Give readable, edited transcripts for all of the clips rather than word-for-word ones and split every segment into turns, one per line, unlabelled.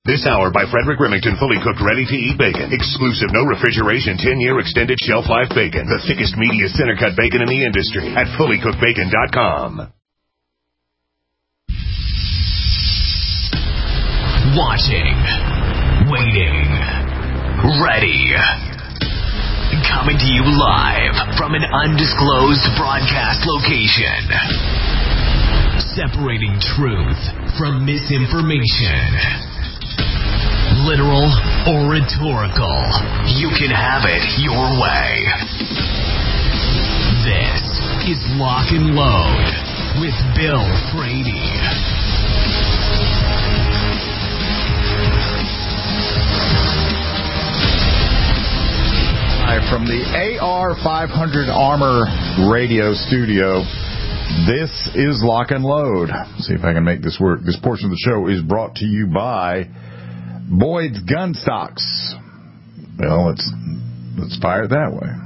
This hour by Frederick Remington, fully cooked, ready-to-eat bacon. Exclusive, no refrigeration, 10-year extended shelf life bacon. The thickest, meatiest center-cut bacon in the industry at fullycookedbacon.com.
Watching, waiting, ready. Coming to you live from an undisclosed broadcast location. Separating truth from misinformation. Literal or rhetorical. You can have it your way. This is Lock and Load with Bill Frady.
From the AR-500 Armor radio studio, this is Lock and Load. Let's see if I can make this work. This portion of the show is brought to you by Boyd's Gun Stocks. Well, let's fire it that way.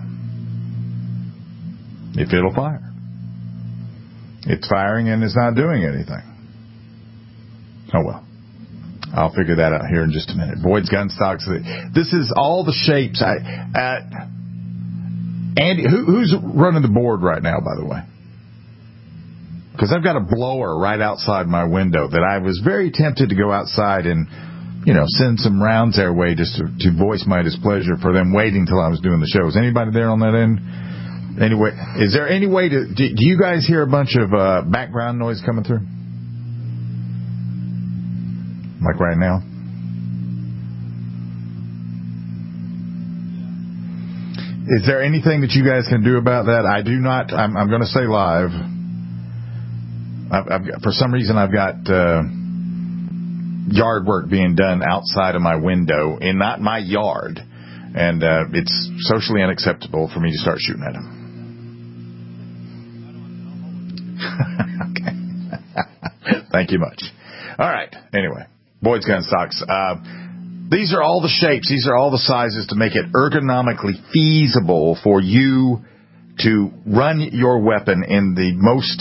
If it'll fire. It's firing and it's not doing anything. Oh, well. I'll figure that out here in just a minute. Boyd's Gun Stocks. This is all the shapes. Andy, who's running the board right now, by the way? Because I've got a blower right outside my window that I was very tempted to go outside and, send some rounds their way just to voice my displeasure for them waiting till I was doing the show. Is anybody there on that end? Anyway, is there any way to... Do you guys hear a bunch of background noise coming through? Like right now? Is there anything that you guys can do about that? I do not. I'm going to say live. For some reason, I've got yard work being done outside of my window, in not my yard. And it's socially unacceptable for me to start shooting at them. Okay. Thank you much. All right. Anyway. Boyd's Gun Stocks. These are all the shapes. These are all the sizes to make it ergonomically feasible for you to run your weapon in the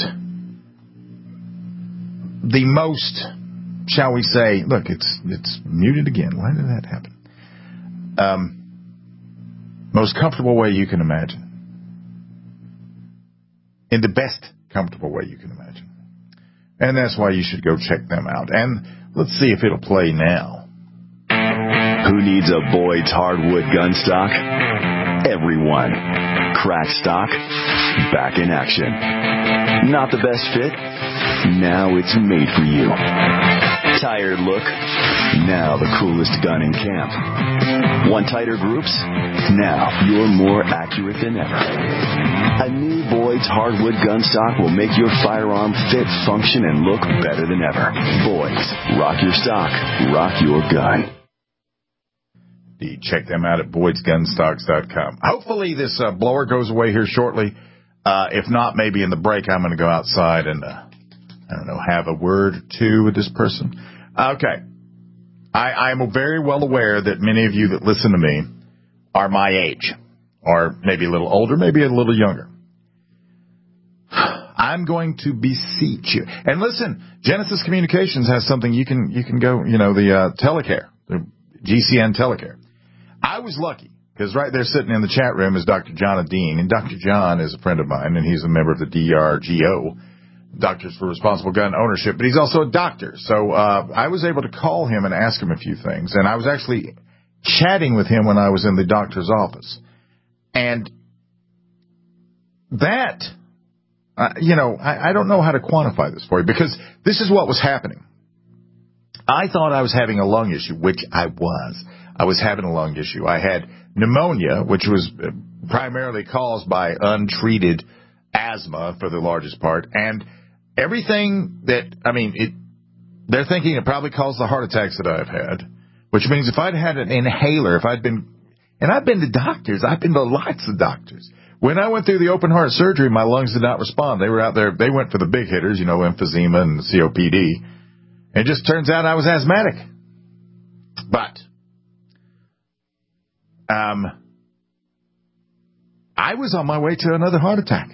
most, shall we say, look, it's muted again. Why did that happen? Most comfortable way you can imagine. In the best comfortable way you can imagine. And that's why you should go check them out. And let's see if it'll play now.
Who needs a Boyd's hardwood gun stock? Everyone. Crack stock, back in action. Not the best fit? Now it's made for you. Tired look? Now the coolest gun in camp. Want tighter groups? Now you're more accurate than ever. A new Boyd's hardwood gun stock will make your firearm fit, function, and look better than ever. Boyd's. Rock your stock. Rock your gun.
Check them out at Boyd'sGunstocks.com. Hopefully this blower goes away here shortly. If not, maybe in the break I'm going to go outside and, have a word or two with this person. Okay. I'm very well aware that many of you that listen to me are my age, or maybe a little older, maybe a little younger. I'm going to beseech you. And listen, Genesis Communications has something you can go, the Telecare, the GCN Telecare. I was lucky, because right there sitting in the chat room is Dr. John Dean, and Dr. John is a friend of mine, and he's a member of the DRGO, Doctors for Responsible Gun Ownership, but he's also a doctor. So I was able to call him and ask him a few things, and I was actually chatting with him when I was in the doctor's office. And that, I don't know how to quantify this for you, because this is what was happening. I thought I was having a lung issue, which I was. I was having a lung issue. I had pneumonia, which was primarily caused by untreated asthma for the largest part. And everything that, they're thinking it probably caused the heart attacks that I've had, which means if I'd had an inhaler, and I've been to doctors, I've been to lots of doctors. When I went through the open heart surgery, my lungs did not respond. They were out there, they went for the big hitters, emphysema and COPD. It just turns out I was asthmatic. But I was on my way to another heart attack.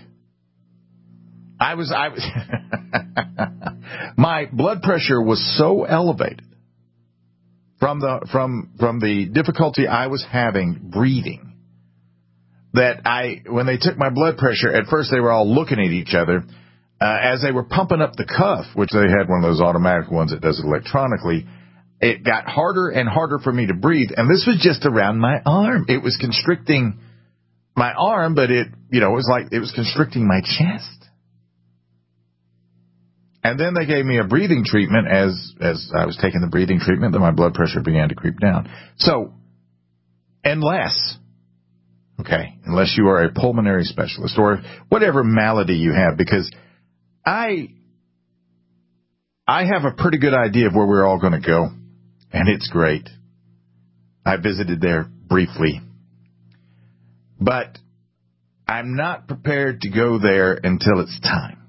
My blood pressure was so elevated from the difficulty I was having breathing, that when they took my blood pressure, at first they were all looking at each other. As they were pumping up the cuff, which they had one of those automatic ones that does it electronically, it got harder and harder for me to breathe. And this was just around my arm. It was constricting my arm, but it was like it was constricting my chest. And then they gave me a breathing treatment. As I was taking the breathing treatment, then my blood pressure began to creep down. So, unless you are a pulmonary specialist or whatever malady you have, because I have a pretty good idea of where we're all going to go, and it's great. I visited there briefly, but I'm not prepared to go there until it's time.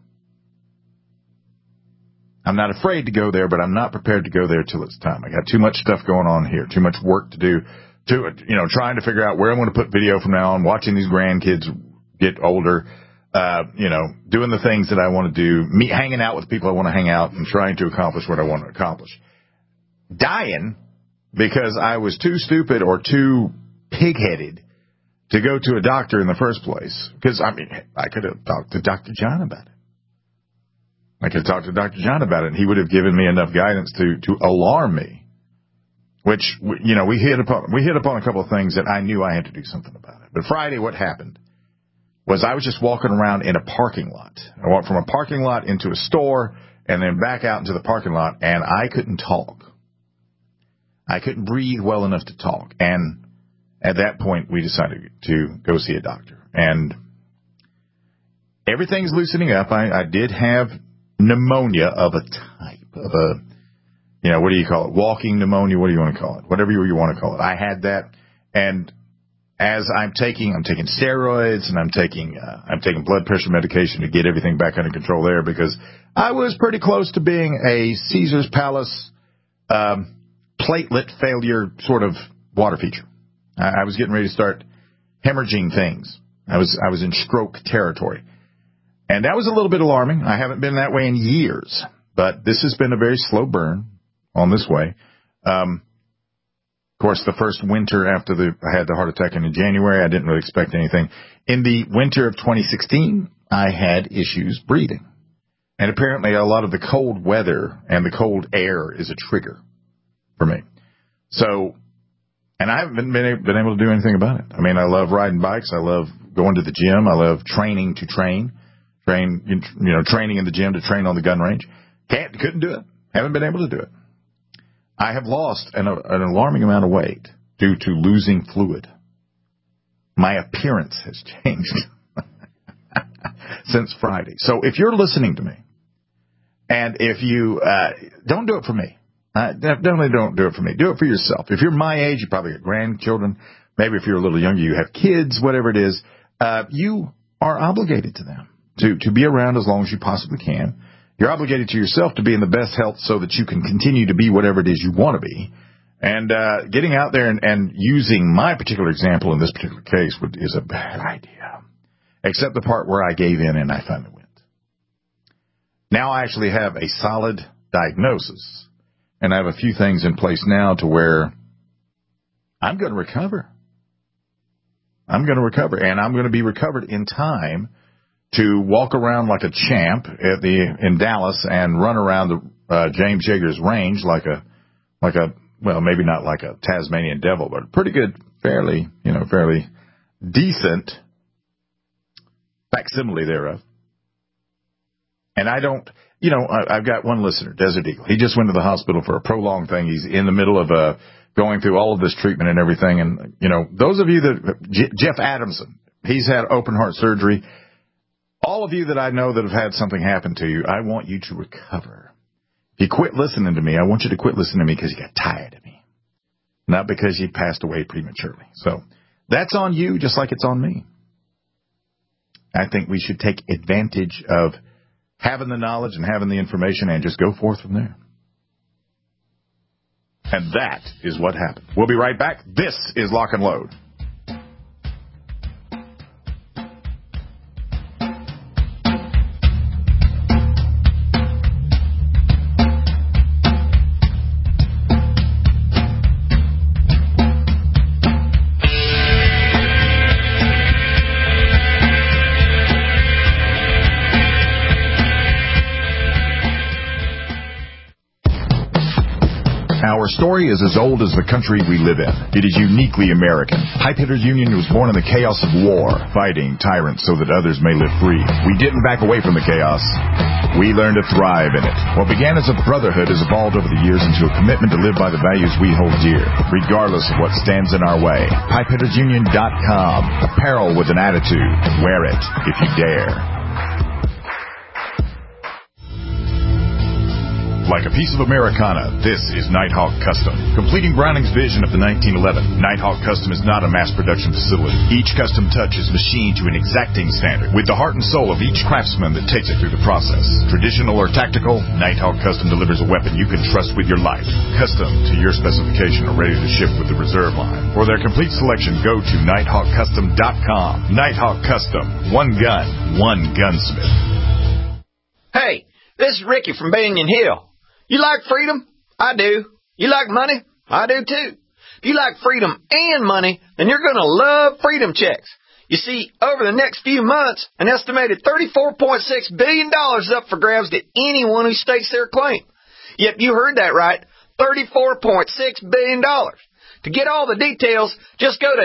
I'm not afraid to go there, but I'm not prepared to go there till it's time. I got too much stuff going on here, too much work to do, trying to figure out where I'm going to put video from now on, watching these grandkids get older, doing the things that I want to do, hanging out with the people I want to hang out, and trying to accomplish what I want to accomplish. Dying because I was too stupid or too pig-headed to go to a doctor in the first place. Because, I could have talked to Dr. John about it. And he would have given me enough guidance to alarm me. Which, we hit upon a couple of things that I knew I had to do something about it. But Friday, what happened was I was just walking around in a parking lot. I walked from a parking lot into a store and then back out into the parking lot, and I couldn't talk. I couldn't breathe well enough to talk. And at that point, we decided to go see a doctor. And everything's loosening up. I did have pneumonia of a type, of a, what do you call it? Walking pneumonia, what do you want to call it? Whatever you want to call it. I had that. And as I'm taking steroids, and I'm taking blood pressure medication to get everything back under control there, because I was pretty close to being a Caesar's Palace platelet failure sort of water feature. I was getting ready to start hemorrhaging things. I was in stroke territory, and that was a little bit alarming. I haven't been that way in years, but this has been a very slow burn on this way. Of course, the first winter after I had the heart attack in January, I didn't really expect anything. In the winter of 2016, I had issues breathing. And apparently a lot of the cold weather and the cold air is a trigger for me. So, and I haven't been able to do anything about it. I love riding bikes. I love going to the gym. I love training to training in the gym to train on the gun range. Couldn't do it. Haven't been able to do it. I have lost an alarming amount of weight due to losing fluid. My appearance has changed since Friday. So if you're listening to me, and if you don't do it for me, definitely don't do it for me. Do it for yourself. If you're my age, you probably got grandchildren. Maybe if you're a little younger, you have kids, whatever it is. You are obligated to them to be around as long as you possibly can. You're obligated to yourself to be in the best health so that you can continue to be whatever it is you want to be. And getting out there and using my particular example in this particular case is a bad idea, except the part where I gave in and I finally went. Now I actually have a solid diagnosis, and I have a few things in place now to where I'm going to recover. I'm going to recover, and I'm going to be recovered in time to walk around like a champ in Dallas and run around the James Yeager's range like a well, maybe not like a Tasmanian devil, but pretty good, fairly decent facsimile thereof. And I don't, I've got one listener, Desert Eagle. He just went to the hospital for a prolonged thing. He's in the middle of going through all of this treatment and everything. And, those of you that, Jeff Adamson, he's had open heart surgery. All of you that I know that have had something happen to you, I want you to recover. If you quit listening to me, I want you to quit listening to me because you got tired of me, not because you passed away prematurely. So that's on you just like it's on me. I think we should take advantage of having the knowledge and having the information and just go forth from there. And that is what happened. We'll be right back. This is Lock and Load. story is as old as the country we live in. It is uniquely American. Pipe Hitters Union was born in the chaos of war, fighting tyrants so that others may live free. We didn't back away from the chaos. We learned to thrive in it. What began as a brotherhood has evolved over the years into a commitment to live by the values we hold dear, regardless of what stands in our way. PipeHittersUnion.com. Apparel with an attitude. Wear it if you dare. Like a piece of Americana, this is Nighthawk Custom. Completing Browning's vision of the 1911, Nighthawk Custom is not a mass production facility. Each custom touch is machined to an exacting standard, with the heart and soul of each craftsman that takes it through the process. Traditional or tactical, Nighthawk Custom delivers a weapon you can trust with your life. Custom to your specification or ready to ship with the reserve line. For their complete selection, go to NighthawkCustom.com. Nighthawk Custom. One gun, one gunsmith.
Hey, this is Ricky from Banyan Hill. You like freedom? I do. You like money? I do too. If you like freedom and money, then you're going to love Freedom Checks. You see, over the next few months, an estimated $34.6 billion is up for grabs to anyone who stakes their claim. Yep, you heard that right. $34.6 billion. To get all the details, just go to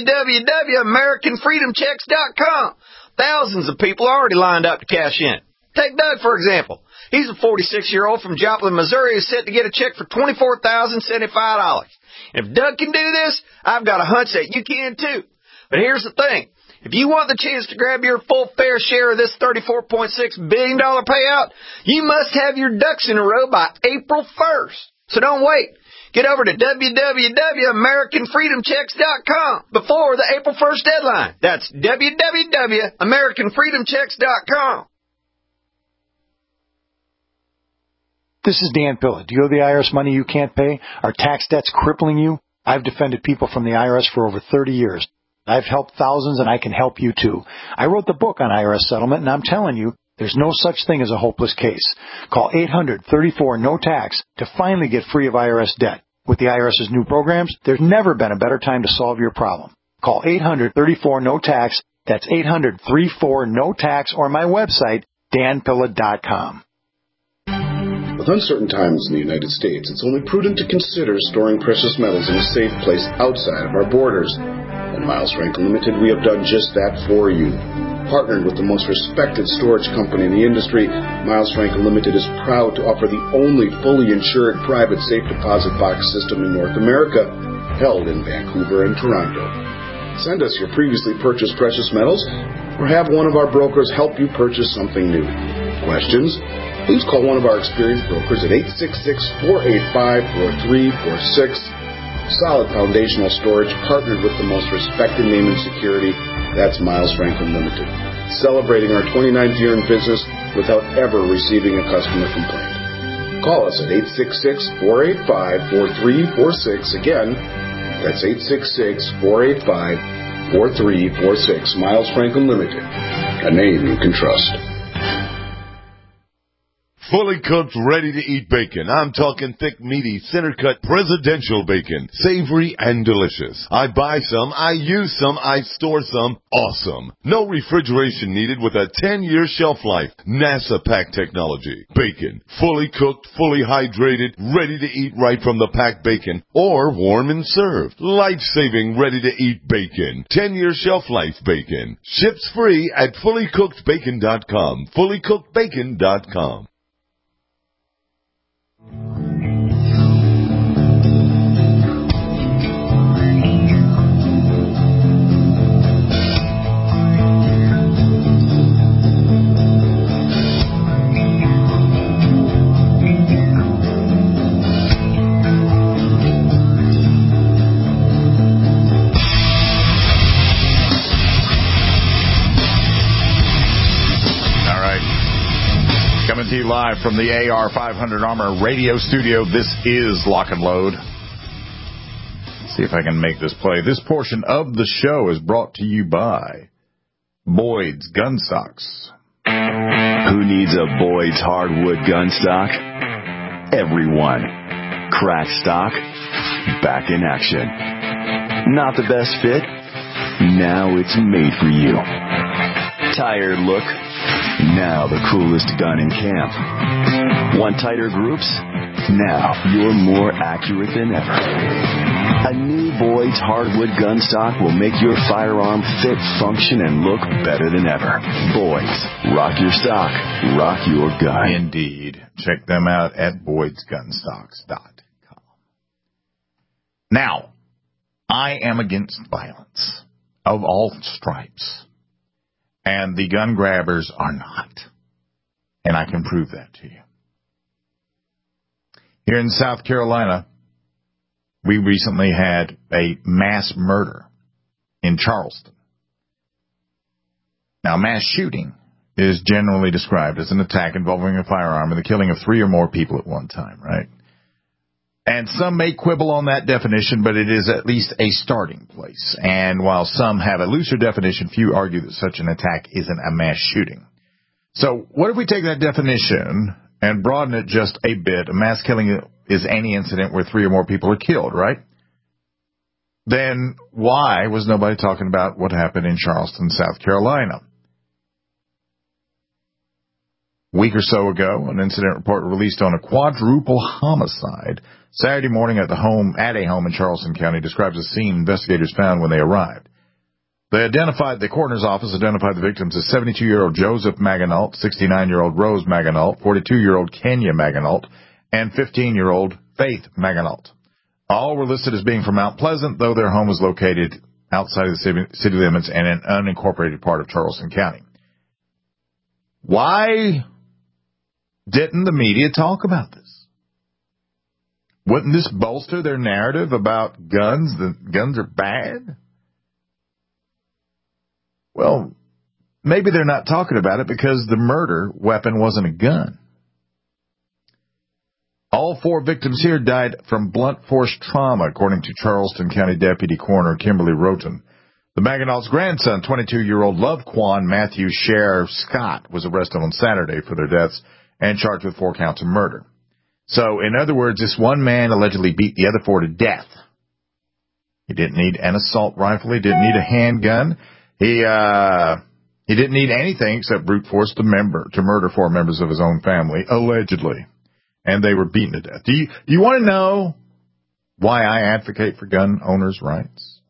www.AmericanFreedomChecks.com. Thousands of people are already lined up to cash in. Take Doug, for example. He's a 46-year-old from Joplin, Missouri who's set to get a check for $24,075. And if Doug can do this, I've got a hunch that you can too. But here's the thing. If you want the chance to grab your full fair share of this $34.6 billion payout, you must have your ducks in a row by April 1st. So don't wait. Get over to www.AmericanFreedomChecks.com before the April 1st deadline. That's www.AmericanFreedomChecks.com.
This is Dan Pilla. Do you owe the IRS money you can't pay? Are tax debts crippling you? I've defended people from the IRS for over 30 years. I've helped thousands, and I can help you too. I wrote the book on IRS settlement, and I'm telling you, there's no such thing as a hopeless case. Call 800-34-NO-TAX to finally get free of IRS debt. With the IRS's new programs, there's never been a better time to solve your problem. Call 800-34-NO-TAX. That's 800-34-NO-TAX, or my website, danpilla.com.
With uncertain times in the United States, it's only prudent to consider storing precious metals in a safe place outside of our borders. At Miles Franklin Limited, we have done just that for you. Partnered with the most respected storage company in the industry, Miles Franklin Limited is proud to offer the only fully insured private safe deposit box system in North America, held in Vancouver and Toronto. Send us your previously purchased precious metals, or have one of our brokers help you purchase something new. Questions? Please call one of our experienced brokers at 866-485-4346. Solid foundational storage partnered with the most respected name in security. That's Miles Franklin Limited. Celebrating our 29th year in business without ever receiving a customer complaint. Call us at 866-485-4346. Again, that's 866-485-4346. Miles Franklin Limited. A name you can trust.
Fully cooked, ready-to-eat bacon. I'm talking thick, meaty, center-cut, presidential bacon. Savory and delicious. I buy some, I use some, I store some. Awesome. No refrigeration needed with a 10-year shelf life. NASA pack technology. Bacon. Fully cooked, fully hydrated, ready-to-eat right from the packed bacon. Or warm and served. Life-saving, ready-to-eat bacon. 10-year shelf life bacon. Ships free at FullyCookedBacon.com. FullyCookedBacon.com.
Coming to you live from the AR500 Armor radio studio, this is Lock and Load. Let's see if I can make this play. This portion of the show is brought to you by Boyd's Gun Stocks.
Who needs a Boyd's hardwood gun stock? Everyone. Crack stock, back in action. Not the best fit? Now it's made for you. Tired look? Now the coolest gun in camp. Want tighter groups? Now you're more accurate than ever. A new Boyd's hardwood gun stock will make your firearm fit, function, and look better than ever. Boyd's. Rock your stock. Rock your gun.
Indeed. Check them out at Boyd'sGunstocks.com. Now, I am against violence of all stripes. And the gun grabbers are not. And I can prove that to you. Here in South Carolina, we recently had a mass murder in Charleston. Now, mass shooting is generally described as an attack involving a firearm and the killing of 3 or more people at one time, right? And some may quibble on that definition, but it is at least a starting place. And while some have a looser definition, few argue that such an attack isn't a mass shooting. So what if we take that definition and broaden it just a bit? A mass killing is any incident where 3 or more people are killed, right? Then why was nobody talking about what happened in Charleston, South Carolina? A week or so ago, an incident report released on a quadruple homicide Saturday morning at a home in Charleston County describes a scene investigators found when they arrived. The coroner's office identified the victims as 72-year-old Joseph Maganault, 69-year-old Rose Maganault, 42-year-old Kenya Maganault, and 15-year-old Faith Maganault. All were listed as being from Mount Pleasant, though their home was located outside of the city limits and an unincorporated part of Charleston County. Why didn't the media talk about this? Wouldn't this bolster their narrative about guns? That guns are bad? Well, maybe they're not talking about it because the murder weapon wasn't a gun. All 4 victims here died from blunt force trauma, according to Charleston County Deputy Coroner Kimberly Roten. The Maganault's grandson, 22-year-old Lovequan Matthew Sher Scott, was arrested on Saturday for their deaths and charged with 4 counts of murder. So, in other words, this one man allegedly beat the other 4 to death. He didn't need an assault rifle. He didn't need a handgun. He didn't need anything except brute force to murder 4 members of his own family, allegedly. And they were beaten to death. Do you want to know why I advocate for gun owners' rights?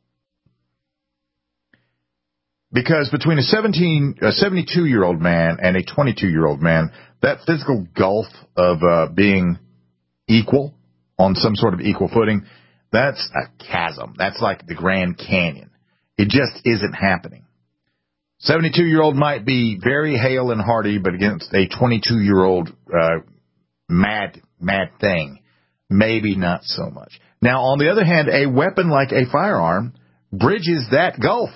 Because between a 72-year-old man and a 22-year-old man, that physical gulf of being equal on some sort of equal footing, that's a chasm. That's like the Grand Canyon. It just isn't happening. 72-year-old might be very hale and hearty, but against a 22-year-old mad thing, maybe not so much. Now, on the other hand, a weapon like a firearm bridges that gulf.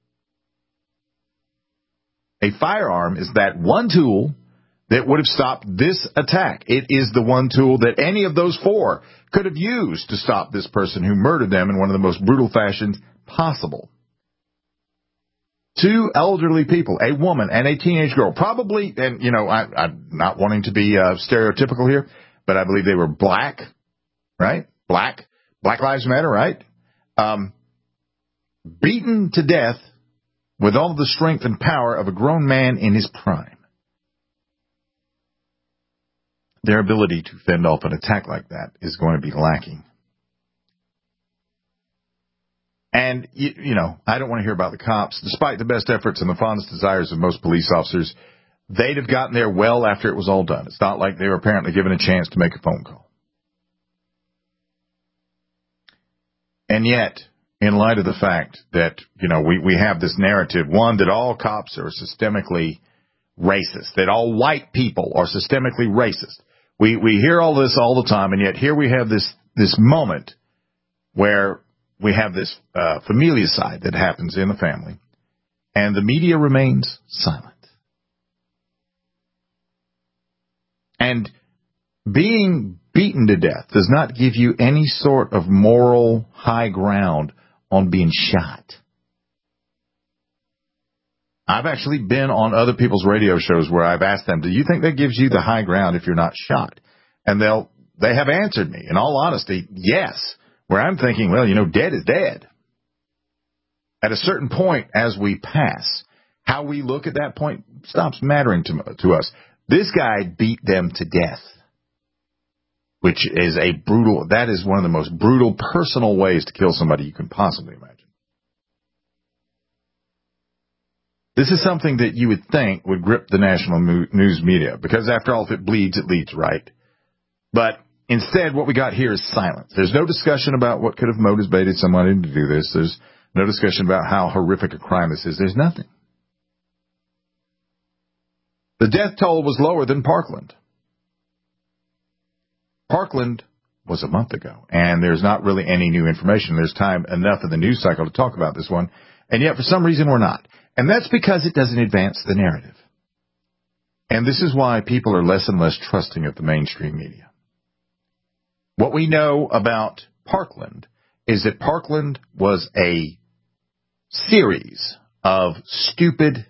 A firearm is that one tool that would have stopped this attack. It is the one tool that any of those 4 could have used to stop this person who murdered them in one of the most brutal fashions possible. 2 elderly people, a woman and a teenage girl, probably, and I'm not wanting to be stereotypical here, but I believe they were black, right? Black Lives Matter, right? Beaten to death with all the strength and power of a grown man in his prime. Their ability to fend off an attack like that is going to be lacking. And, I don't want to hear about the cops. Despite the best efforts and the fondest desires of most police officers, they'd have gotten there well after it was all done. It's not like they were apparently given a chance to make a phone call. And yet, in light of the fact that, we have this narrative, one, that all cops are systemically racist, that all white people are systemically racist. We hear all this all the time, and yet here we have this moment where we have this familicide that happens in the family, and the media remains silent. And being beaten to death does not give you any sort of moral high ground on being shot. I've actually been on other people's radio shows where I've asked them, do you think that gives you the high ground if you're not shot? And they have answered me, in all honesty, yes. Where I'm thinking, well, dead is dead. At a certain point, as we pass, how we look at that point stops mattering to us. This guy beat them to death which is that is one of the most brutal personal ways to kill somebody you can possibly imagine. This is something that you would think would grip the national news media, because after all, if it bleeds, it leads, right? But instead, what we got here is silence. There's no discussion about what could have motivated somebody to do this. There's no discussion about how horrific a crime this is. There's nothing. The death toll was lower than Parkland. Parkland was a month ago, and there's not really any new information. There's time enough in the news cycle to talk about this one, and yet for some reason we're not. And that's because it doesn't advance the narrative. And this is why people are less and less trusting of the mainstream media. What we know about Parkland is that Parkland was a series of stupid,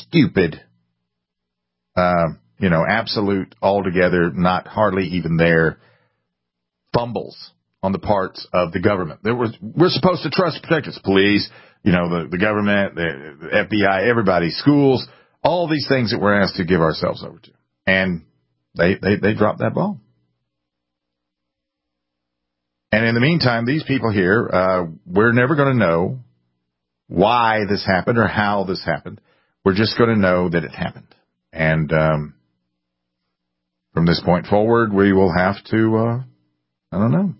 absolute, altogether, not hardly even there, fumbles on the parts of the government. We're supposed to trust and protect us. Police, the government, the FBI, everybody, schools, all these things that we're asked to give ourselves over to. And they dropped that ball. And in the meantime, these people here, we're never going to know why this happened or how this happened. We're just going to know that it happened. And from this point forward, we will have to, I don't know.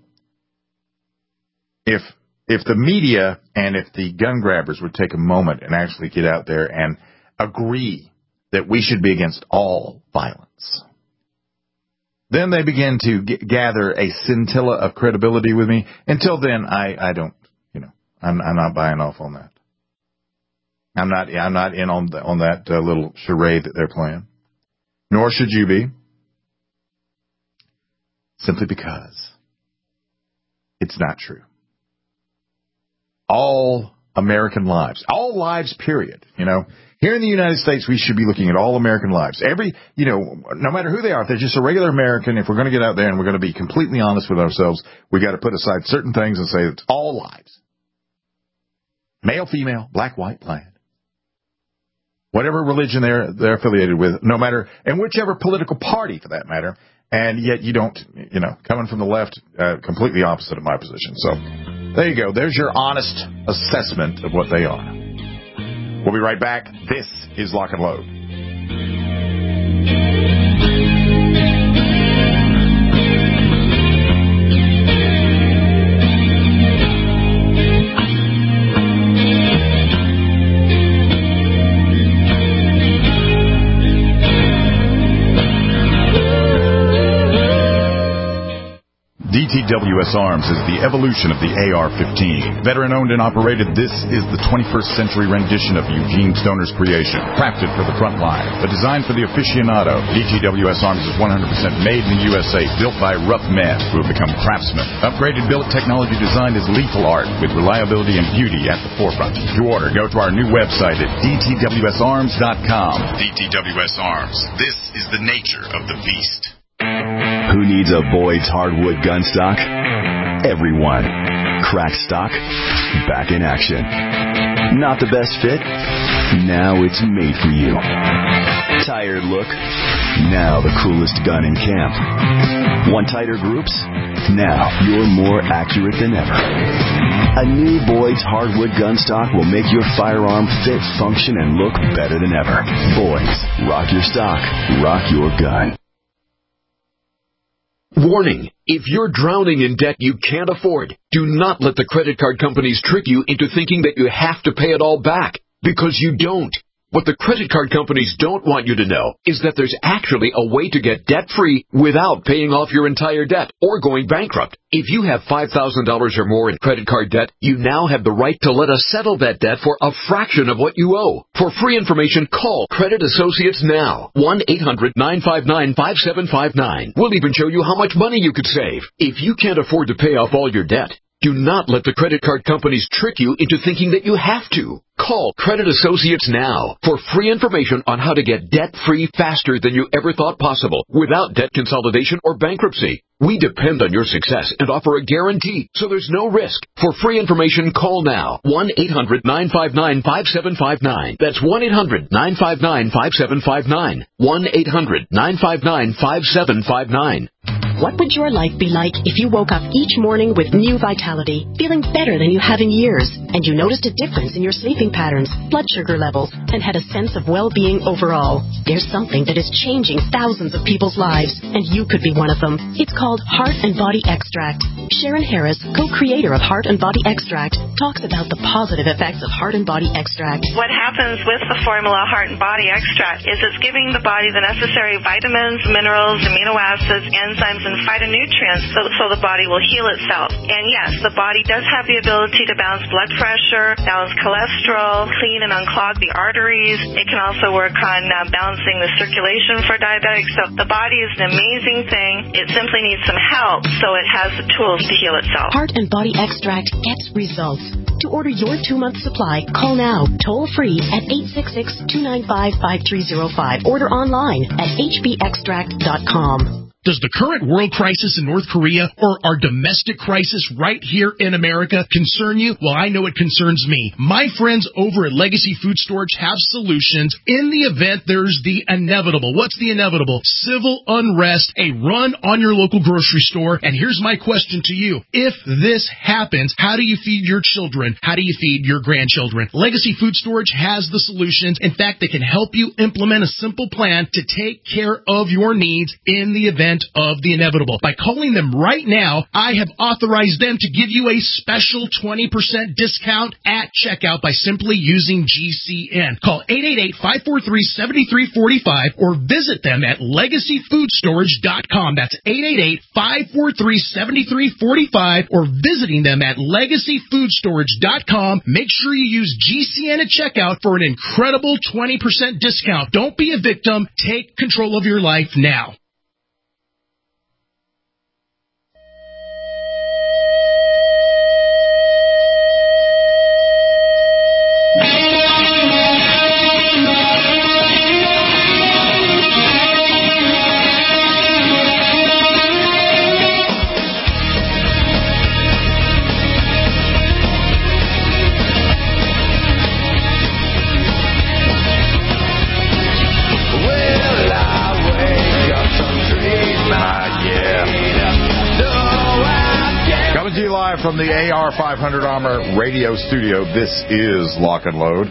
If the media and if the gun grabbers would take a moment and actually get out there and agree that we should be against all violence, then they begin to gather a scintilla of credibility with me. Until then, I don't, I'm not buying off on that. I'm not in on that little charade that they're playing. Nor should you be. Simply because it's not true. All American lives, all lives, period. Here in the United States, we should be looking at all American lives. No matter who they are, if they're just a regular American, if we're going to get out there and we're going to be completely honest with ourselves, we got to put aside certain things and say it's all lives. Male, female, black, white, plaid. Whatever religion they're affiliated with, no matter, and whichever political party for that matter. And yet you don't, coming from the left, completely opposite of my position. So there you go. There's your honest assessment of what they are. We'll be right back. This is Lock and Load.
DTWS Arms is the evolution of the AR-15. Veteran-owned and operated, this is the 21st century rendition of Eugene Stoner's creation. Crafted for the front line, but designed for the aficionado. DTWS Arms is 100% made in the USA, built by rough men who have become craftsmen. Upgraded billet technology designed as lethal art, with reliability and beauty at the forefront. To order, go to our new website at dtwsarms.com. DTWS Arms. This is the nature of the beast.
Who needs a Boyd's hardwood gun stock? Everyone. Crack stock, back in action. Not the best fit? Now it's made for you. Tired look? Now the coolest gun in camp. Want tighter groups? Now you're more accurate than ever. A new Boyd's hardwood gun stock will make your firearm fit, function, and look better than ever. Boyd's. Rock your stock. Rock your gun.
Warning, if you're drowning in debt you can't afford, do not let the credit card companies trick you into thinking that you have to pay it all back, because you don't. What the credit card companies don't want you to know is that there's actually a way to get debt-free without paying off your entire debt or going bankrupt. If you have $5,000 or more in credit card debt, you now have the right to let us settle that debt for a fraction of what you owe. For free information, call Credit Associates now. 1-800-959-5759. We'll even show you how much money you could save. If you can't afford to pay off all your debt, do not let the credit card companies trick you into thinking that you have to. Call Credit Associates now for free information on how to get debt-free faster than you ever thought possible without debt consolidation or bankruptcy. We depend on your success and offer a guarantee, so there's no risk. For free information, call now. 1-800-959-5759. That's 1-800-959-5759. 1-800-959-5759.
What would your life be like if you woke up each morning with new vitality, feeling better than you have in years, and you noticed a difference in your sleeping patterns, blood sugar levels, and had a sense of well-being overall? There's something that is changing thousands of people's lives, and you could be one of them. It's called Heart and Body Extract. Sharon Harris, co-creator of Heart and Body Extract, talks about the positive effects of Heart and Body Extract.
What happens with the formula Heart and Body Extract is it's giving the body the necessary vitamins, minerals, amino acids, enzymes, and phytonutrients so the body will heal itself. And yes, the body does have the ability to balance blood pressure, balance cholesterol, clean and unclog the arteries. It can also work on balancing the circulation for diabetics. So the body is an amazing thing. It simply needs some help so it has the tools to heal itself.
Heart and Body Extract gets results. To order your 2-month supply, call now, toll free at 866-295-5305. Order online at hbextract.com.
Does the current world crisis in North Korea or our domestic crisis right here in America concern you? Well, I know it concerns me. My friends over at Legacy Food Storage have solutions in the event there's the inevitable. What's the inevitable? Civil unrest, a run on your local grocery store. And here's my question to you. If this happens, how do you feed your children? How do you feed your grandchildren? Legacy Food Storage has the solutions. In fact, they can help you implement a simple plan to take care of your needs in the event of the inevitable. By calling them right now, I have authorized them to give you a special 20% discount at checkout by simply using GCN. Call 888-543-7345 or visit them at LegacyFoodStorage.com. That's 888-543-7345 or visiting them at LegacyFoodStorage.com. Make sure you use GCN at checkout for an incredible 20% discount. Don't be a victim. Take control of your life now.
From the AR-500 Armor radio studio, this is Lock and Load.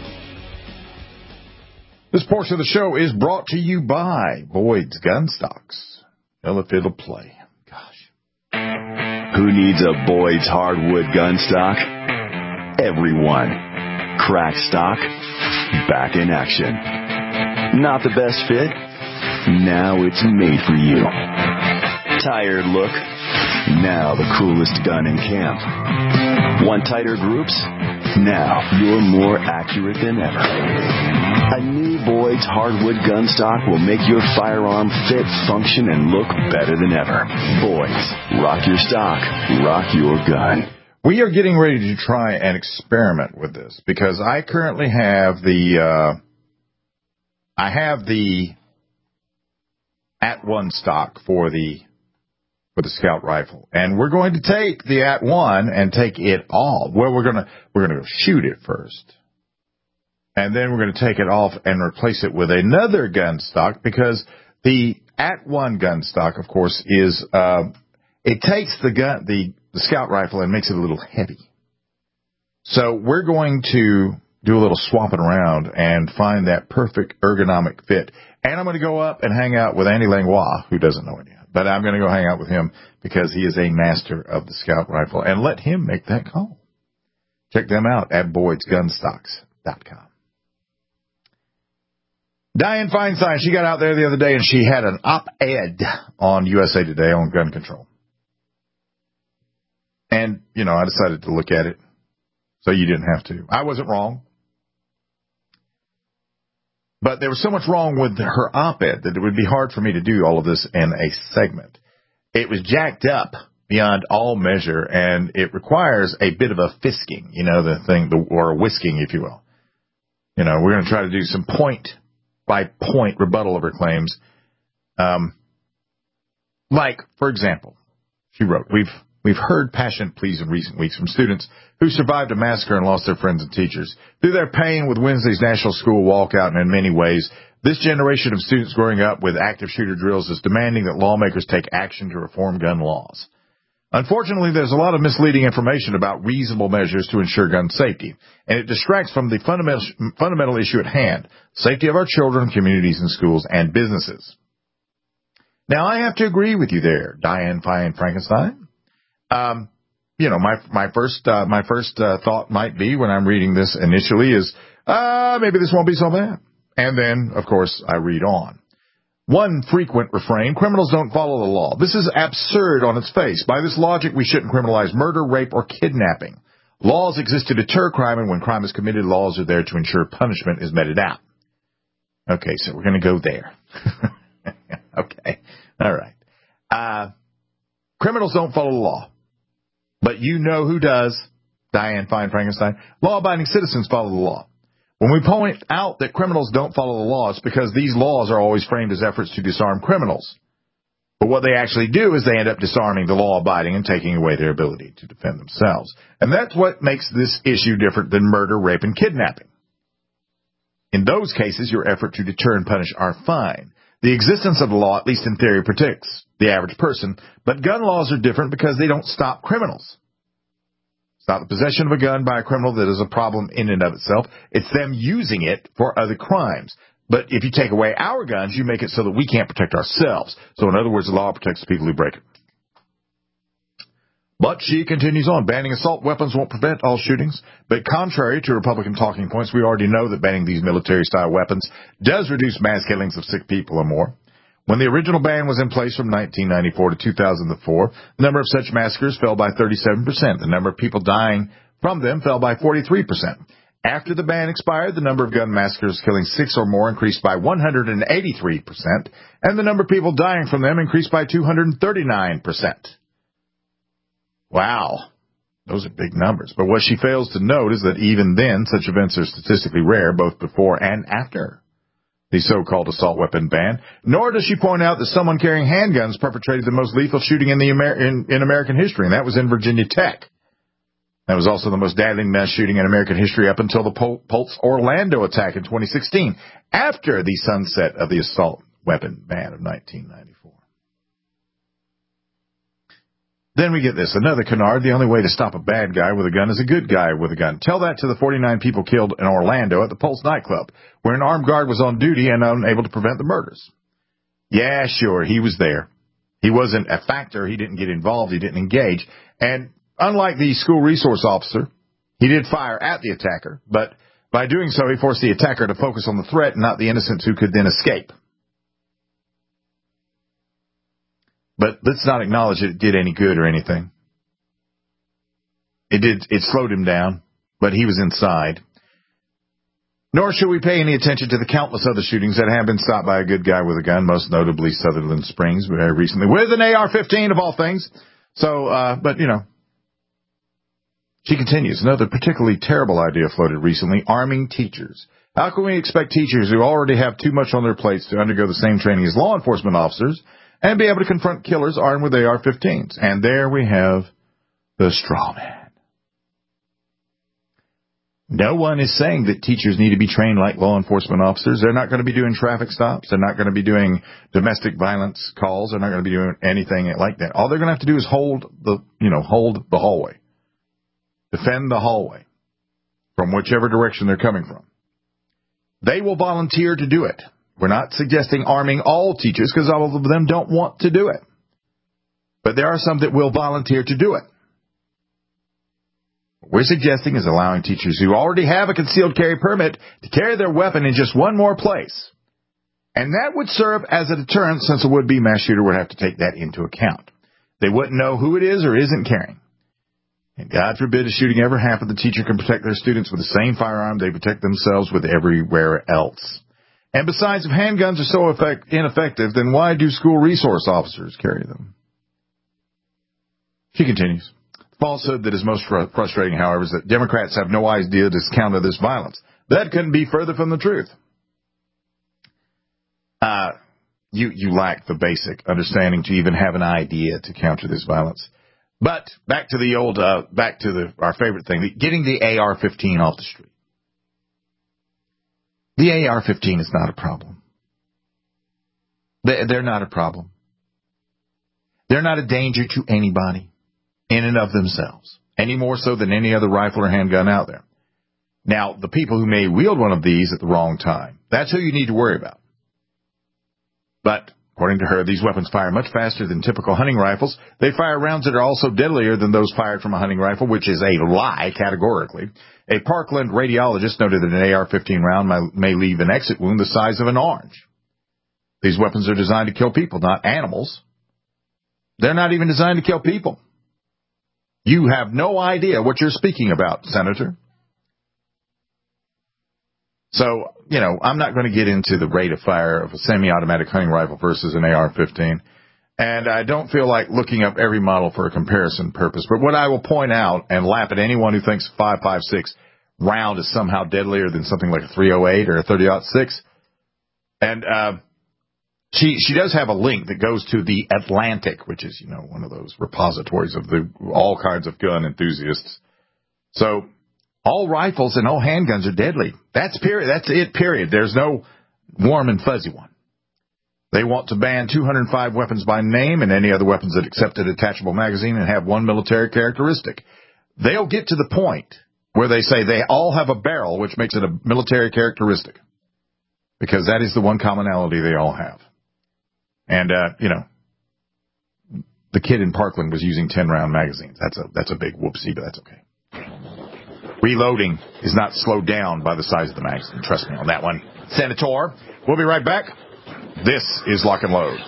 This portion of the show is brought to you by Boyd's Gun Stocks. Well, if it'll play. Gosh.
Who needs a Boyd's hardwood gun stock? Everyone. Crack stock, back in action. Not the best fit? Now it's made for you. Tired look? Now the coolest gun in camp. Want tighter groups? Now you're more accurate than ever. A new Boyd's hardwood gun stock will make your firearm fit, function, and look better than ever. Boyd's, rock your stock, rock your gun.
We are getting ready to try and experiment with this because I currently have the @1 stock for the Scout rifle, and we're going to take the @1 and take it all. Well, we're gonna go shoot it first, and then we're going to take it off and replace it with another gun stock because the @1 gun stock, of course, is it takes the Scout rifle and makes it a little heavy. So we're going to do a little swapping around and find that perfect ergonomic fit. And I'm going to go up and hang out with Andy Langlois, who doesn't know it yet. But I'm going to go hang out with him because he is a master of the Scout rifle, and let him make that call. Check them out at Boyd'sGunstocks.com. Dianne Feinstein, she got out there the other day and she had an op-ed on USA Today on gun control. And, I decided to look at it so you didn't have to. I wasn't wrong. But there was so much wrong with her op-ed that it would be hard for me to do all of this in a segment. It was jacked up beyond all measure, and it requires a bit of a fisking, or a whisking, if you will. We're going to try to do some point-by-point rebuttal of her claims. Like, for example, she wrote, We've heard passionate pleas in recent weeks from students who survived a massacre and lost their friends and teachers. Through their pain with Wednesday's National School Walkout and in many ways, This generation of students growing up with active shooter drills is demanding that lawmakers take action to reform gun laws. Unfortunately, there's a lot of misleading information about reasonable measures to ensure gun safety, and it distracts from the fundamental issue at hand, safety of our children, communities, and schools, and businesses. Now, I have to agree with you there, Diane Fine Frankenstein. My first thought might be when I'm reading this initially is, maybe this won't be so bad. And then, of course, I read on. One frequent refrain, criminals don't follow the law. This is absurd on its face. By this logic, we shouldn't criminalize murder, rape, or kidnapping. Laws exist to deter crime, and when crime is committed, laws are there to ensure punishment is meted out. Okay, so we're going to go there. Okay, all right. Criminals don't follow the law. But you know who does, Diane Fine Frankenstein. Law-abiding citizens follow the law. When we point out that criminals don't follow the law, it's because these laws are always framed as efforts to disarm criminals. But what they actually do is they end up disarming the law-abiding and taking away their ability to defend themselves. And that's what makes this issue different than murder, rape, and kidnapping. In those cases, your effort to deter and punish are fine. The existence of the law, at least in theory, protects the average person. But gun laws are different because they don't stop criminals. It's not the possession of a gun by a criminal that is a problem in and of itself. It's them using it for other crimes. But if you take away our guns, you make it so that we can't protect ourselves. So in other words, the law protects the people who break it. But she continues on. Banning assault weapons won't prevent all shootings. But contrary to Republican talking points, we already know that banning these military-style weapons does reduce mass killings of 6 people or more. When the original ban was in place from 1994 to 2004, the number of such massacres fell by 37%. The number of people dying from them fell by 43%. After the ban expired, the number of gun massacres killing 6 or more increased by 183%, and the number of people dying from them increased by 239%. Wow. Those are big numbers. But what she fails to note is that even then, such events are statistically rare, both before and after the so-called assault weapon ban. Nor does she point out that someone carrying handguns perpetrated the most lethal shooting in American history, and that was in Virginia Tech. That was also the most deadly mass shooting in American history up until the Pulse Orlando attack in 2016, after the sunset of the assault weapon ban of 1994. Then we get this, another canard, the only way to stop a bad guy with a gun is a good guy with a gun. Tell that to the 49 people killed in Orlando at the Pulse nightclub, where an armed guard was on duty and unable to prevent the murders. Yeah, sure, he was there. He wasn't a factor, he didn't get involved, he didn't engage, and unlike the school resource officer, he did fire at the attacker, but by doing so, he forced the attacker to focus on the threat and not the innocents who could then escape. But let's not acknowledge it did any good or anything. It slowed him down, but he was inside. Nor should we pay any attention to the countless other shootings that have been stopped by a good guy with a gun, most notably Sutherland Springs very recently, with an AR-15 of all things. So, but, you know. She continues, another particularly terrible idea floated recently, arming teachers. How can we expect teachers who already have too much on their plates to undergo the same training as law enforcement officers and be able to confront killers armed with AR-15s? And there we have the straw man. No one is saying that teachers need to be trained like law enforcement officers. They're not going to be doing traffic stops. They're not going to be doing domestic violence calls. They're not going to be doing anything like that. All they're going to have to do is hold the hallway. Defend the hallway from whichever direction they're coming from. They will volunteer to do it. We're not suggesting arming all teachers because all of them don't want to do it. But there are some that will volunteer to do it. What we're suggesting is allowing teachers who already have a concealed carry permit to carry their weapon in just one more place. And that would serve as a deterrent since a would-be mass shooter would have to take that into account. They wouldn't know who it is or isn't carrying. And God forbid a shooting ever happen, the teacher can protect their students with the same firearm they protect themselves with everywhere else. And besides, if handguns are so ineffective, then why do school resource officers carry them? She continues. The falsehood that is most frustrating, however, is that Democrats have no idea to counter this violence. That couldn't be further from the truth. You lack the basic understanding to even have an idea to counter this violence. But back to our favorite thing, getting the AR-15 off the street. The AR-15 is not a problem. They're not a problem. They're not a danger to anybody in and of themselves, any more so than any other rifle or handgun out there. Now, the people who may wield one of these at the wrong time, that's who you need to worry about. But, according to her, these weapons fire much faster than typical hunting rifles. They fire rounds that are also deadlier than those fired from a hunting rifle, which is a lie, categorically. A Parkland radiologist noted that an AR-15 round may leave an exit wound the size of an orange. These weapons are designed to kill people, not animals. They're not even designed to kill people. You have no idea what you're speaking about, Senator. So, I'm not going to get into the rate of fire of a semi-automatic hunting rifle versus an AR-15. And I don't feel like looking up every model for a comparison purpose. But what I will point out and laugh at anyone who thinks a 5.56 round is somehow deadlier than something like a .308 or a 30-06. And she does have a link that goes to The Atlantic, which is, one of those repositories of all kinds of gun enthusiasts. So all rifles and all handguns are deadly. That's it, period. There's no warm and fuzzy one. They want to ban 205 weapons by name and any other weapons that accept a detachable magazine and have one military characteristic. They'll get to the point where they say they all have a barrel, which makes it a military characteristic, because that is the one commonality they all have. And, the kid in Parkland was using 10-round magazines. That's a big whoopsie, but that's okay. Reloading is not slowed down by the size of the magazine. Trust me on that one, Senator. We'll be right back. This is Lock and Load.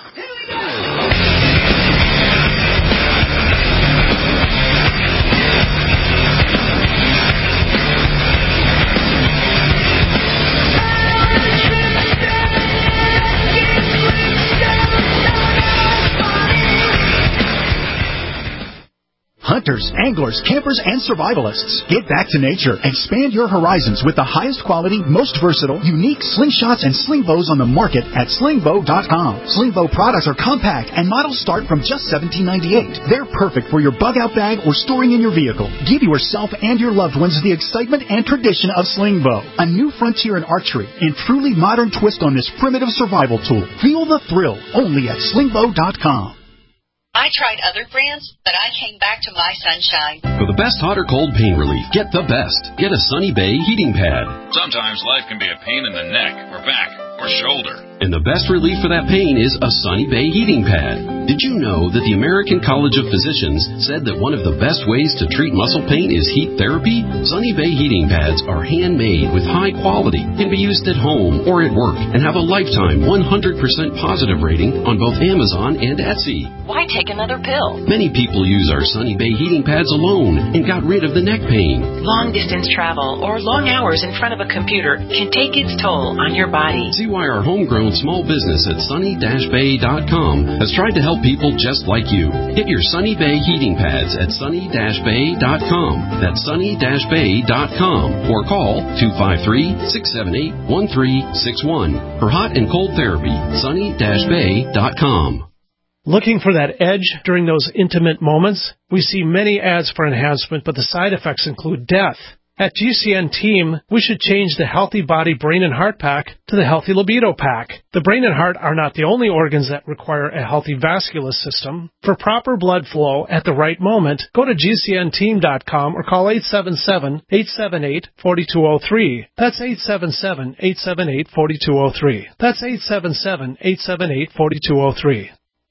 Hunters, anglers, campers, and survivalists. Get back to nature. Expand your horizons with the highest quality, most versatile, unique slingshots and sling bows on the market at slingbow.com. Sling bow products are compact and models start from just $17.98. They're perfect for your bug-out bag or storing in your vehicle. Give yourself and your loved ones the excitement and tradition of sling bow, a new frontier in archery and truly modern twist on this primitive survival tool. Feel the thrill only at slingbow.com.
I tried other brands, but I came back to my Sunshine.
For the best hot or cold pain relief, get the best. Get a Sunny Bay heating pad.
Sometimes life can be a pain in the neck or back or shoulder.
And the best relief for that pain is a Sunny Bay heating pad. Did you know that the American College of Physicians said that one of the best ways to treat muscle pain is heat therapy? Sunny Bay heating pads are handmade with high quality, can be used at home or at work, and have a lifetime 100% positive rating on both Amazon and Etsy.
Why take another pill?
Many people use our Sunny Bay heating pads alone and got rid of the neck pain.
Long distance travel or long hours in front of a computer can take its toll on your body.
See why our homegrown small business at sunny-bay.com has tried to help people just like you. Get your Sunny Bay heating pads at sunny-bay.com. That's sunny-bay.com or call 253-678-1361 for hot and cold therapy. sunny-bay.com.
Looking for that edge during those intimate moments? We see many ads for enhancement, but the side effects include death. At GCN Team, we should change the Healthy Body, Brain, and Heart Pack to the Healthy Libido Pack. The brain and heart are not the only organs that require a healthy vascular system. For proper blood flow at the right moment, go to GCNteam.com or call 877-878-4203. That's 877-878-4203. That's 877-878-4203.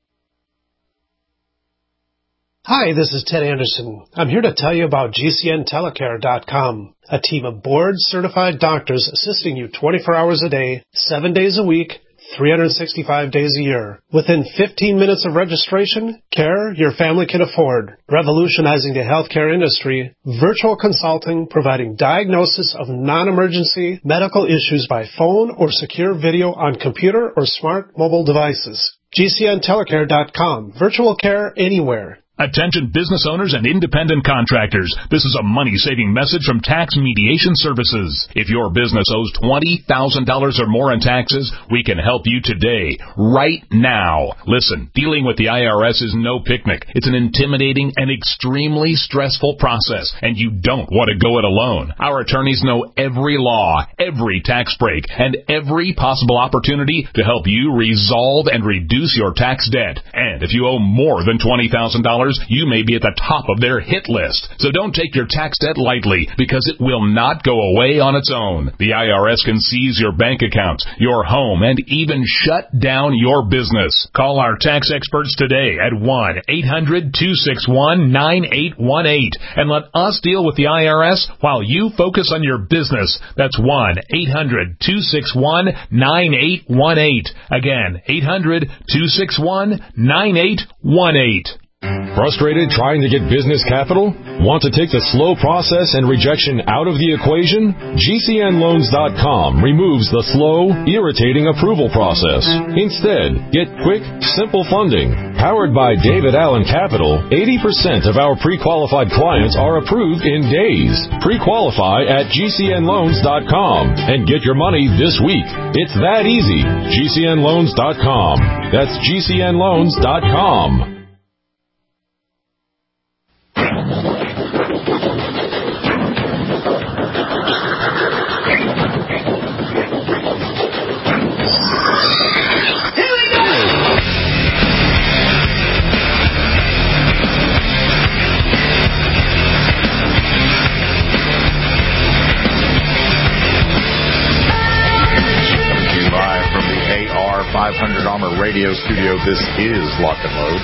Hi, this is Ted Anderson. I'm here to tell you about GCNtelecare.com, a team of board-certified doctors assisting you 24 hours a day, 7 days a week, 365 days a year. Within 15 minutes of registration, care your family can afford. Revolutionizing the healthcare industry, virtual consulting providing diagnosis of non-emergency medical issues by phone or secure video on computer or smart mobile devices. GCNtelecare.com, virtual care anywhere.
Attention business owners and independent contractors. This is a money-saving message from Tax Mediation Services. If your business owes $20,000 or more in taxes, we can help you today, right now. Listen, dealing with the IRS is no picnic. It's an intimidating and extremely stressful process, and you don't want to go it alone. Our attorneys know every law, every tax break, and every possible opportunity to help you resolve and reduce your tax debt. And if you owe more than $20,000, you may be at the top of their hit list. So don't take your tax debt lightly, because it will not go away on its own. The IRS can seize your bank accounts, your home, and even shut down your business. Call our tax experts today at 1-800-261-9818 and let us deal with the IRS while you focus on your business. That's 1-800-261-9818. Again, 800-261-9818.
Frustrated trying to get business capital? Want to take the slow process and rejection out of the equation? GCNLoans.com removes the slow, irritating approval process. Instead, get quick, simple funding. Powered by David Allen Capital, 80% of our pre-qualified clients are approved in days. Pre-qualify at GCNLoans.com and get your money this week. It's that easy. GCNLoans.com. That's GCNLoans.com.
Live from the AR 500 Armor Radio Studio, this is Lock and Load.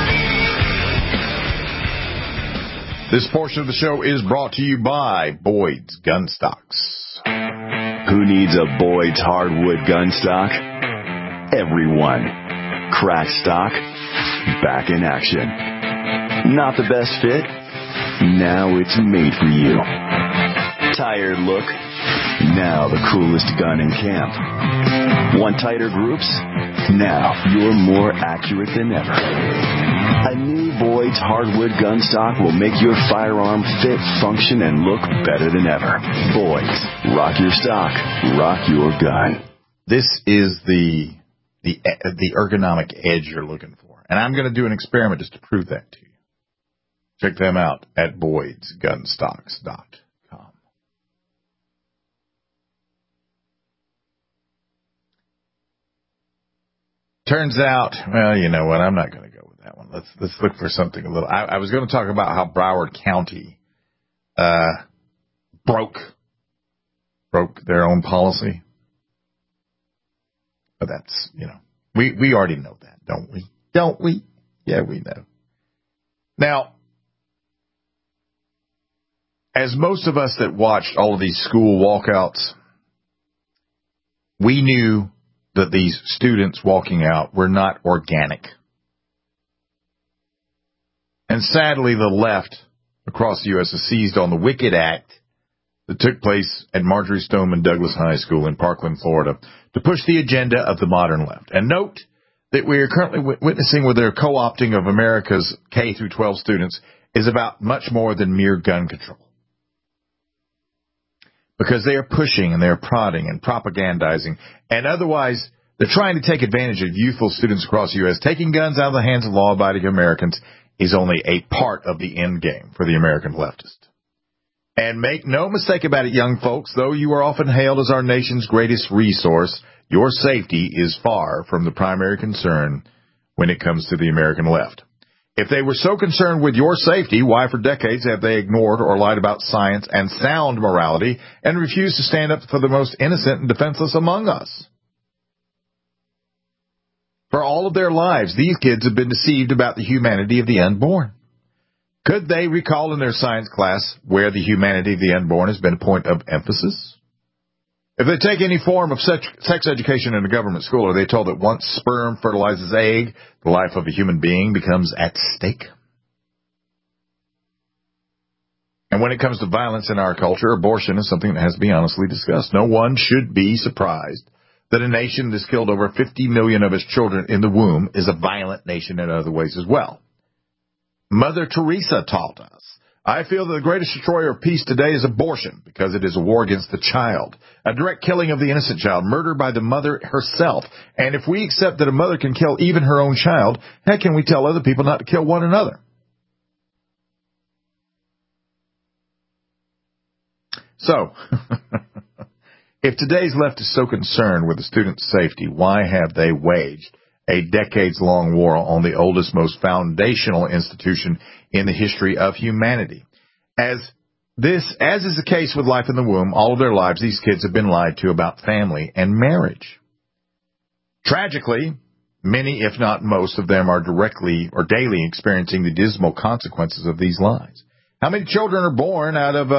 This portion of the show is brought to you by Boyd's Gun Stocks.
Who needs a Boyd's hardwood gun stock? Everyone. Crack stock, back in action. Not the best fit? Now it's made for you. Tired look? Now the coolest gun in camp. Want tighter groups? Now you're more accurate than ever. A new Boyd's hardwood gun stock will make your firearm fit, function, and look better than ever. Boyd's. Rock your stock. Rock your gun.
This is the ergonomic edge you're looking for. And I'm going to do an experiment just to prove that to you. Check them out at Boyd'sGunstocks.com. Turns out, well, you know what? I'm not going to go with that one. Let's look for something a little. I was going to talk about how Broward County broke their own policy, but that's, you know, we already know that, don't we? Don't we? Yeah, we know. Now, as most of us that watched all of these school walkouts, we knew that these students walking out were not organic. And sadly, the left across the U.S. has seized on the wicked act that took place at Marjory Stoneman Douglas High School in Parkland, Florida, to push the agenda of the modern left. And note that we are currently witnessing where their co-opting of America's K through 12 students is about much more than mere gun control. Because they are pushing and they are prodding and propagandizing, and otherwise they're trying to take advantage of youthful students across the U.S. Taking guns out of the hands of law-abiding Americans is only a part of the end game for the American leftist. And make no mistake about it, young folks, though you are often hailed as our nation's greatest resource, your safety is far from the primary concern when it comes to the American left. If they were so concerned with your safety, why for decades have they ignored or lied about science and sound morality and refused to stand up for the most innocent and defenseless among us? For all of their lives, these kids have been deceived about the humanity of the unborn. Could they recall in their science class where the humanity of the unborn has been a point of emphasis? If they take any form of sex education in a government school, are they told that once sperm fertilizes egg, the life of a human being becomes at stake? And when it comes to violence in our culture, abortion is something that has to be honestly discussed. No one should be surprised that a nation that has killed over 50 million of its children in the womb is a violent nation in other ways as well. Mother Teresa taught us. I feel that the greatest destroyer of peace today is abortion, because it is a war against the child, a direct killing of the innocent child, murder by the mother herself. And if we accept that a mother can kill even her own child, how can we tell other people not to kill one another? So, if today's left is so concerned with the student's safety, why have they waged a decades-long war on the oldest, most foundational institution in the history of humanity? As is the case with life in the womb, all of their lives, these kids have been lied to about family and marriage. Tragically, many, if not most of them, are directly or daily experiencing the dismal consequences of these lies. How many children are born out of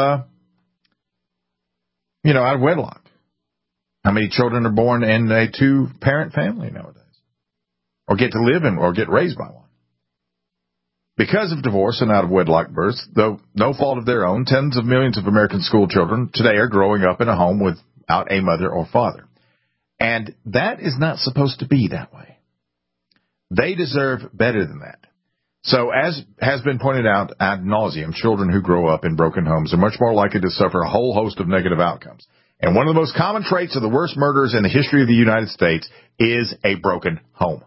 wedlock? How many children are born in a two-parent family nowadays? Or get to live in or get raised by one? Because of divorce and out-of-wedlock births, though no fault of their own, tens of millions of American school children today are growing up in a home without a mother or father. And that is not supposed to be that way. They deserve better than that. So, as has been pointed out ad nauseum, children who grow up in broken homes are much more likely to suffer a whole host of negative outcomes. And one of the most common traits of the worst murders in the history of the United States is a broken home.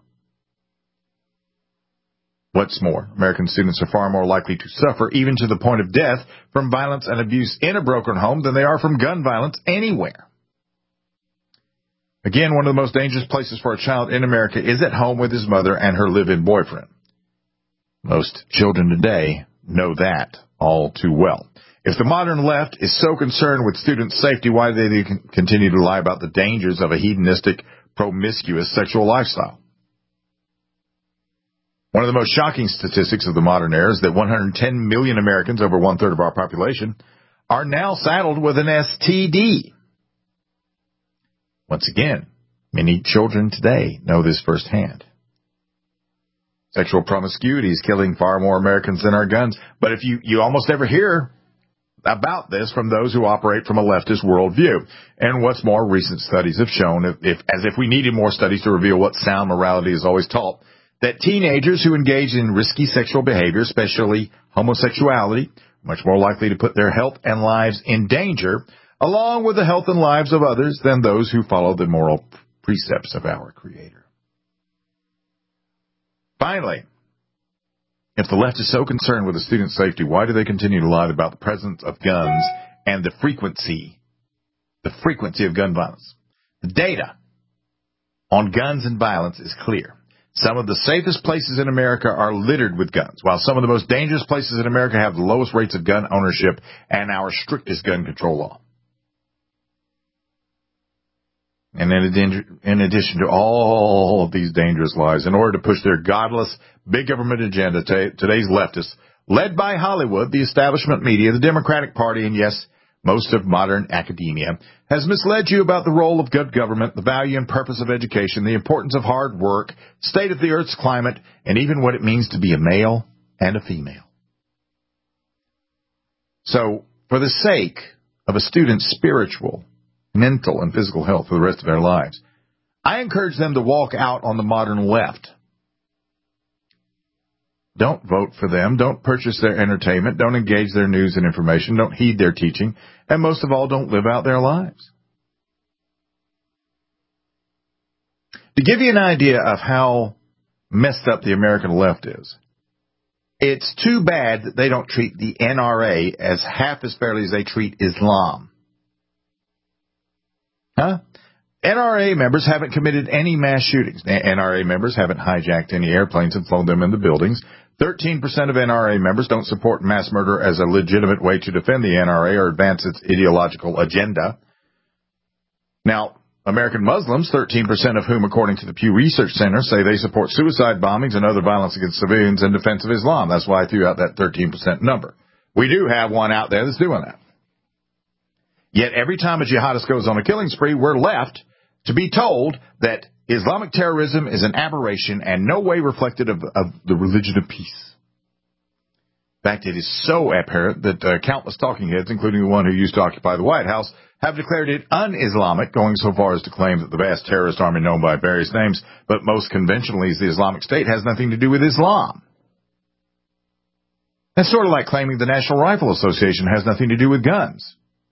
What's more, American students are far more likely to suffer, even to the point of death, from violence and abuse in a broken home than they are from gun violence anywhere. Again, one of the most dangerous places for a child in America is at home with his mother and her live-in boyfriend. Most children today know that all too well. If the modern left is so concerned with students' safety, why do they continue to lie about the dangers of a hedonistic, promiscuous sexual lifestyle? One of the most shocking statistics of the modern era is that 110 million Americans, over one-third of our population, are now saddled with an STD. Once again, many children today know this firsthand. Sexual promiscuity is killing far more Americans than our guns. But if you almost never hear about this from those who operate from a leftist worldview. And what's more, recent studies have shown, as if we needed more studies to reveal what sound morality is always taught, that teenagers who engage in risky sexual behavior, especially homosexuality, are much more likely to put their health and lives in danger, along with the health and lives of others, than those who follow the moral precepts of our Creator. Finally, if the left is so concerned with the student's safety, why do they continue to lie about the presence of guns and the frequency of gun violence? The data on guns and violence is clear. Some of the safest places in America are littered with guns, while some of the most dangerous places in America have the lowest rates of gun ownership and our strictest gun control law. And in addition to all of these dangerous lies, in order to push their godless big government agenda, today's leftists, led by Hollywood, the establishment media, the Democratic Party, and yes, most of modern academia, has misled you about the role of good government, the value and purpose of education, the importance of hard work, state of the Earth's climate, and even what it means to be a male and a female. So, for the sake of a student's spiritual, mental, and physical health for the rest of their lives, I encourage them to walk out on the modern left. Don't vote for them. Don't purchase their entertainment. Don't engage their news and information. Don't heed their teaching. And most of all, don't live out their lives. To give you an idea of how messed up the American left is, it's too bad that they don't treat the NRA as half as fairly as they treat Islam. Huh? NRA members haven't committed any mass shootings. NRA members haven't hijacked any airplanes and flown them into buildings. 13% of NRA members don't support mass murder as a legitimate way to defend the NRA or advance its ideological agenda. Now, American Muslims, 13% of whom, according to the Pew Research Center, say they support suicide bombings and other violence against civilians in defense of Islam. That's why I threw out that 13% number. We do have one out there that's doing that. Yet every time a jihadist goes on a killing spree, we're left to be told that Islamic terrorism is an aberration and no way reflective of the religion of peace. In fact, it is so apparent that countless talking heads, including the one who used to occupy the White House, have declared it un-Islamic, going so far as to claim that the vast terrorist army known by various names, but most conventionally as the Islamic State, has nothing to do with Islam. That's sort of like claiming the National Rifle Association has nothing to do with guns.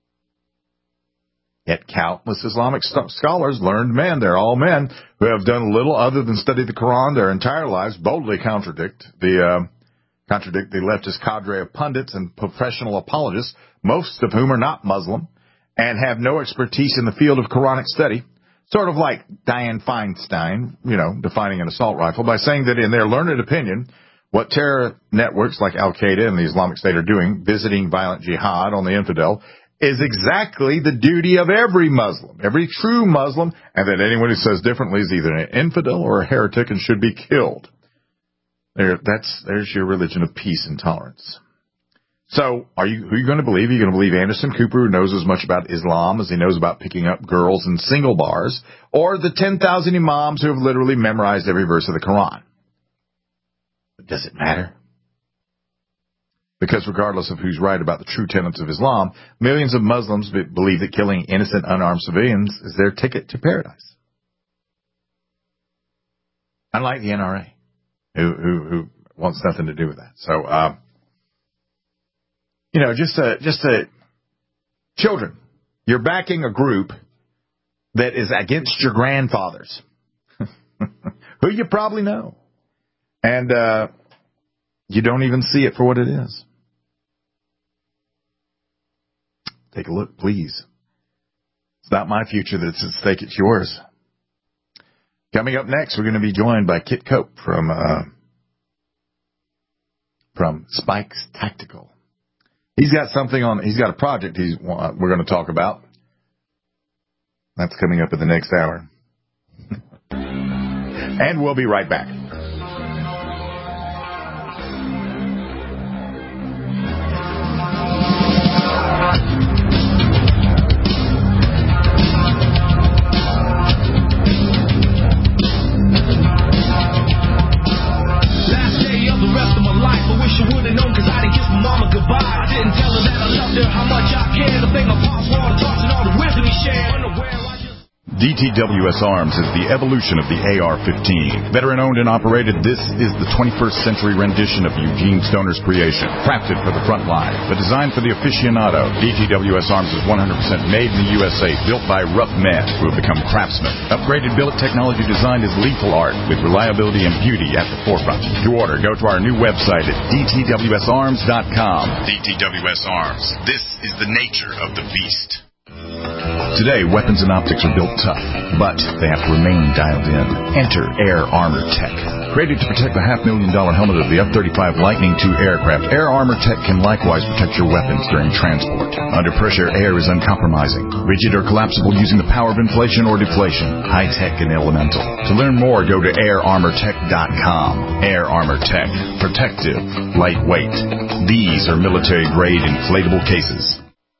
Yet countless Islamic scholars, learned men, they're all men, who have done little other than study the Quran their entire lives, boldly contradict the leftist cadre of pundits and professional apologists, most of whom are not Muslim, and have no expertise in the field of Quranic study, sort of like Dianne Feinstein, defining an assault rifle by saying that in their learned opinion, what terror networks like Al-Qaeda and the Islamic State are doing, visiting violent jihad on the infidel, is exactly the duty of every Muslim, every true Muslim, and that anyone who says differently is either an infidel or a heretic and should be killed. There's your religion of peace and tolerance. So, who are you going to believe? Are you going to believe Anderson Cooper, who knows as much about Islam as he knows about picking up girls in single bars, or the 10,000 imams who have literally memorized every verse of the Quran? But does it matter? Because regardless of who's right about the true tenets of Islam, millions of Muslims believe that killing innocent, unarmed civilians is their ticket to paradise. Unlike the NRA, who wants nothing to do with that. So, children, you're backing a group that is against your grandfathers, who you probably know. And you don't even see it for what it is. Take a look, please. It's not my future that's at stake, it's yours. Coming up next, we're going to be joined by Kit Cope from Spikes Tactical. He's got a project we're going to talk about. That's coming up in the next hour. And we'll be right back.
DTWS Arms is the evolution of the AR-15. Veteran-owned and operated, this is the 21st century rendition of Eugene Stoner's creation. Crafted for the front line, but designed for the aficionado, DTWS Arms is 100% made in the USA, built by rough men who have become craftsmen. Upgraded billet technology design is lethal art, with reliability and beauty at the forefront. To order, go to our new website at dtwsarms.com. DTWS Arms. This is the nature of the beast. Today, weapons and optics are built tough, but they have to remain dialed in. Enter Air Armor Tech. Created to protect the $500,000 helmet of the F-35 Lightning II aircraft, Air Armor Tech can likewise protect your weapons during transport. Under pressure, air is uncompromising, rigid or collapsible using the power of inflation or deflation, high-tech and elemental. To learn more, go to airarmortech.com. Air Armor Tech. Protective. Lightweight. These are military-grade inflatable cases.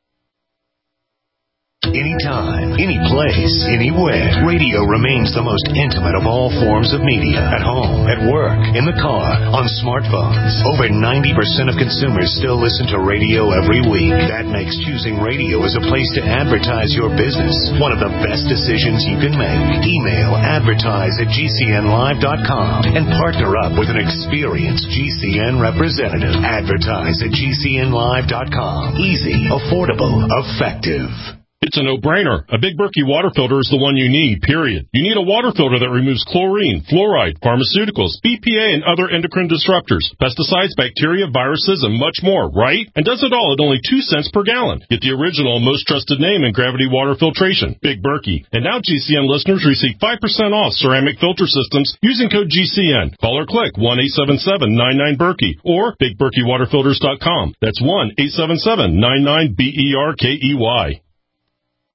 Anytime, any place, anywhere. Radio remains the most intimate of all forms of media. At home, at work, in the car, on smartphones. Over 90% of consumers still listen to radio every week. That makes choosing radio as a place to advertise your business one of the best decisions you can make. Email advertise@gcnlive.com and partner up with an experienced GCN representative. Advertise@gcnlive.com. Easy, affordable, effective.
It's a no-brainer. A Big Berkey water filter is the one you need, period. You need a water filter that removes chlorine, fluoride, pharmaceuticals, BPA, and other endocrine disruptors, pesticides, bacteria, viruses, and much more, right? And does it all at only 2 cents per gallon. Get the original and most trusted name in gravity water filtration, Big Berkey. And now GCN listeners receive 5% off ceramic filter systems using code GCN. Call or click 1-877-99-BERKEY or BigBerkeyWaterFilters.com. That's 1-877-99-BERKEY.